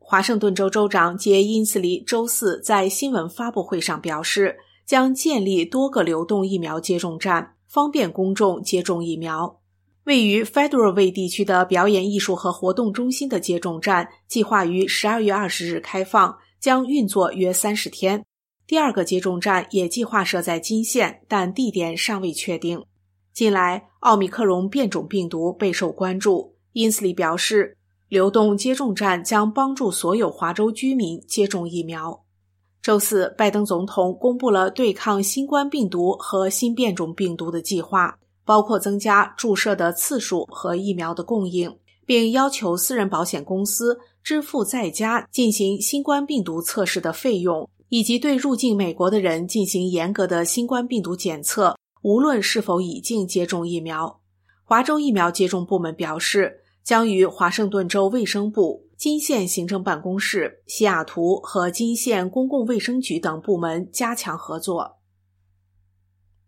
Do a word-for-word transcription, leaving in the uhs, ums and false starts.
华盛顿州州长杰因斯里周四在新闻发布会上表示，将建立多个流动疫苗接种站，方便公众接种疫苗。位于 Federal Way 地区的表演艺术和活动中心的接种站计划于十二月二十日开放，将运作约三十天。第二个接种站也计划设在金县，但地点尚未确定。近来，奥密克戎变种病毒备受关注，因斯里表示，流动接种站将帮助所有华州居民接种疫苗。周四，拜登总统公布了对抗新冠病毒和新变种病毒的计划，包括增加注射的次数和疫苗的供应，并要求私人保险公司支付在家进行新冠病毒测试的费用，以及对入境美国的人进行严格的新冠病毒检测，无论是否已经接种疫苗。华州疫苗接种部门表示，将与华盛顿州卫生部、金县行政办公室、西雅图和金县公共卫生局等部门加强合作。